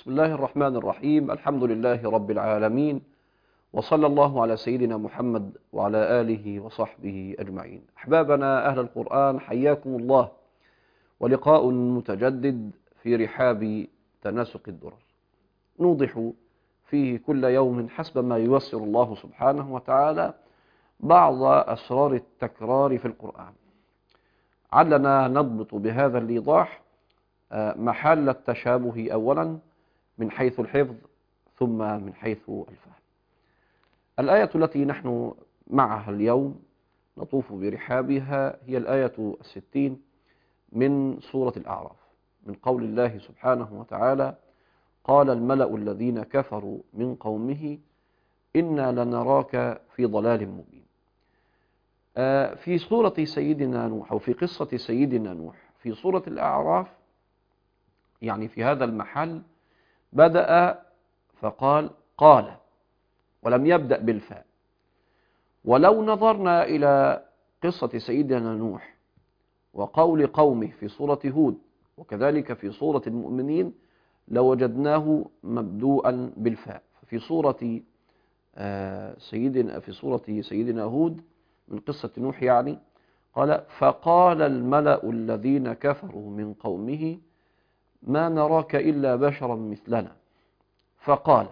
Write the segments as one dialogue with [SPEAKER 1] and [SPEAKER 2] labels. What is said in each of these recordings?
[SPEAKER 1] بسم الله الرحمن الرحيم. الحمد لله رب العالمين، وصلى الله على سيدنا محمد وعلى آله وصحبه أجمعين. أحبابنا أهل القرآن، حياكم الله، ولقاء متجدد في رحاب تناسق الدرر، نوضح فيه كل يوم حسب ما ييسر الله سبحانه وتعالى بعض أسرار التكرار في القرآن، علنا نضبط بهذا الإيضاح محل التشابه أولا من حيث الحفظ ثم من حيث الفهم. الآية التي نحن معها اليوم نطوف برحابها هي الآية 60 من سورة الأعراف، من قول الله سبحانه وتعالى: قال الملأ الذين كفروا من قومه إنا لنراك في ضلال مبين. في سورة سيدنا نوح، أو في قصة سيدنا نوح في سورة الأعراف، يعني في هذا المحل بدأ فقال قال، ولم يبدأ بالفاء. ولو نظرنا إلى قصة سيدنا نوح وقول قومه في سورة هود وكذلك في سورة المؤمنين لوجدناه مبدوءا بالفاء. في سورة سيدنا هود من قصة نوح يعني قال: فقال الملأ الذين كفروا من قومه ما نراك إلا بشرا مثلنا. فقال.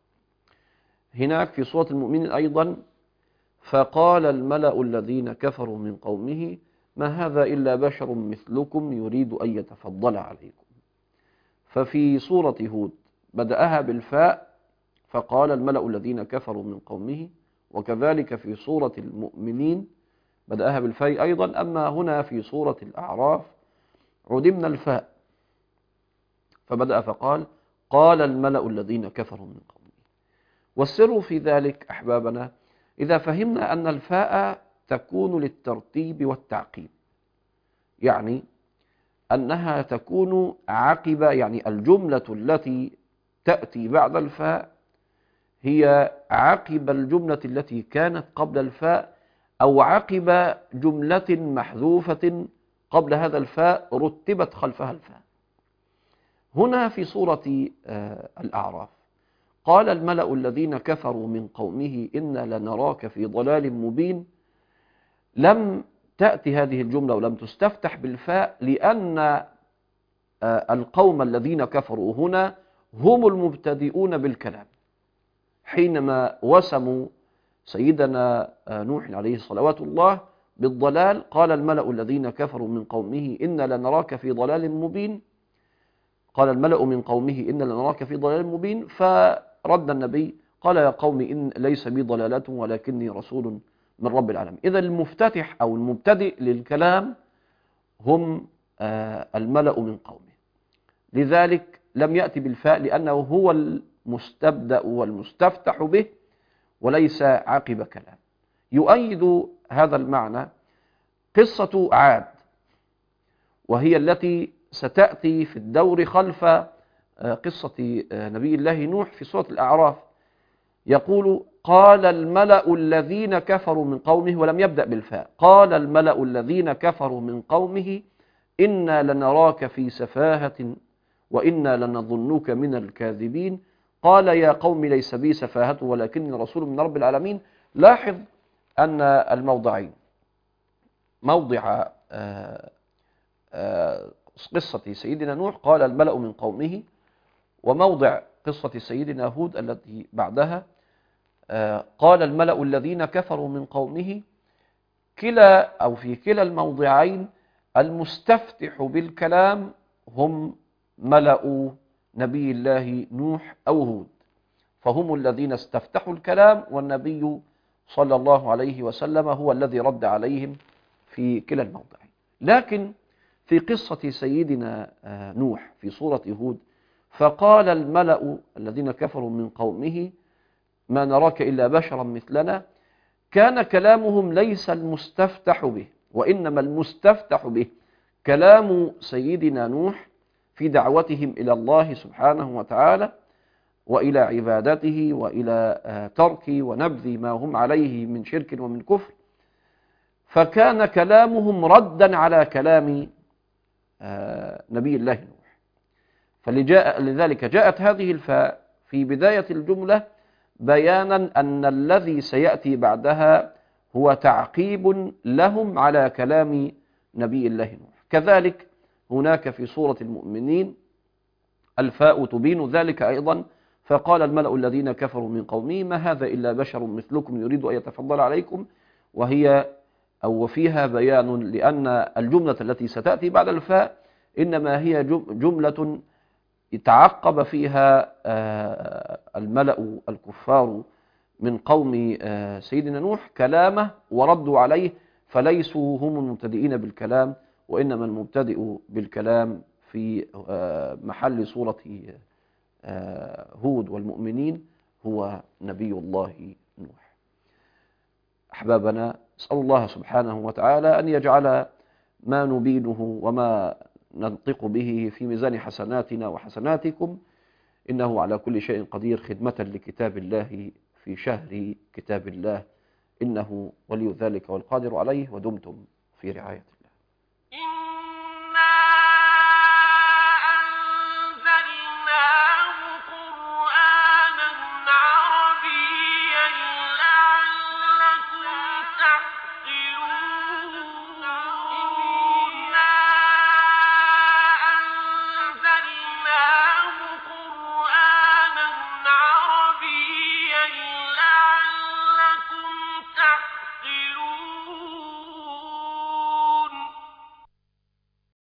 [SPEAKER 1] هناك في سورة المؤمنين أيضا: فقال الملأ الذين كفروا من قومه ما هذا إلا بشر مثلكم يريد أن يتفضل عليكم. ففي سورة هود بدأها بالفاء، فقال الملأ الذين كفروا من قومه، وكذلك في سورة المؤمنين بدأها بالفاء أيضا. أما هنا في سورة الأعراف عدمنا الفاء، فبدأ فقال قال الملأ الذين كفروا من قومه. والسر في ذلك أحبابنا إذا فهمنا أن الفاء تكون للترتيب والتعقيب، يعني أنها تكون عقب، يعني الجملة التي تأتي بعد الفاء هي عقب الجملة التي كانت قبل الفاء، أو عقب جملة محذوفة قبل هذا الفاء رتبت خلفها الفاء. هنا في سورة الأعراف قال الملأ الذين كفروا من قومه إنا لنراك في ضلال مبين، لم تأتي هذه الجملة ولم تستفتح بالفاء، لأن القوم الذين كفروا هنا هم المبتدئون بالكلام. حينما وسموا سيدنا نوح عليه صلوات الله بالضلال قال الملأ الذين كفروا من قومه إنا لنراك في ضلال مبين، قال الملأ من قومه إنا لنراك في ضلال مبين. فرد النبي قال يا قوم إن ليس بي ضلالة ولكني رسول من رب العالمين. إذا المفتتح أو المبتدئ للكلام هم الملأ من قومه، لذلك لم يأتي بالفاء لأنه هو المستبدأ والمستفتح به وليس عقب كلام. يؤيد هذا المعنى قصة عاد، وهي التي ستأتي في الدور خلف قصة نبي الله نوح في سورة الأعراف. يقول قال الملأ الذين كفروا من قومه، ولم يبدأ بالفاء، قال الملأ الذين كفروا من قومه إنا لنراك في سفاهة وإنا لنظنك من الكاذبين. قال يا قوم ليس بي سفاهة ولكني رسول من رب العالمين. لاحظ أن الموضعين، موضع قصة سيدنا نوح قال الملأ من قومه، وموضع قصة سيدنا هود التي بعدها قال الملأ الذين كفروا من قومه، كلا أو في كلا الموضعين المستفتح بالكلام هم ملأ نبي الله نوح أو هود، فهم الذين استفتحوا الكلام، والنبي صلى الله عليه وسلم هو الذي رد عليهم في كلا الموضعين. لكن في قصة سيدنا نوح في سورة هود فقال الملأ الذين كفروا من قومه ما نراك إلا بشرا مثلنا، كان كلامهم ليس المستفتح به، وإنما المستفتح به كلام سيدنا نوح في دعوتهم إلى الله سبحانه وتعالى وإلى عبادته وإلى ترك ونبذ ما هم عليه من شرك ومن كفر، فكان كلامهم ردا على كلام نبي الله نوح. لذلك جاءت هذه الفاء في بداية الجملة بيانا أن الذي سيأتي بعدها هو تعقيب لهم على كلام نبي الله نوح. كذلك هناك في سورة المؤمنين الفاء تبين ذلك أيضا، فقال الملأ الذين كفروا من قومه ما هذا إلا بشر مثلكم يريد أن يتفضل عليكم، وفيها بيان لأن الجملة التي ستأتي بعد الفاء إنما هي جملة تعقب فيها الملأ الكفار من قوم سيدنا نوح كلامه وردوا عليه، فليسوا هم المبتدئين بالكلام، وإنما المبتدئ بالكلام في محل سورة هود والمؤمنين هو نبي الله نوح. أحبابنا، أسأل الله سبحانه وتعالى أن يجعل ما نبينه وما ننطق به في ميزان حسناتنا وحسناتكم، إنه على كل شيء قدير، خدمة لكتاب الله في شهر كتاب الله، إنه ولي ذلك والقادر عليه، ودمتم في رعاية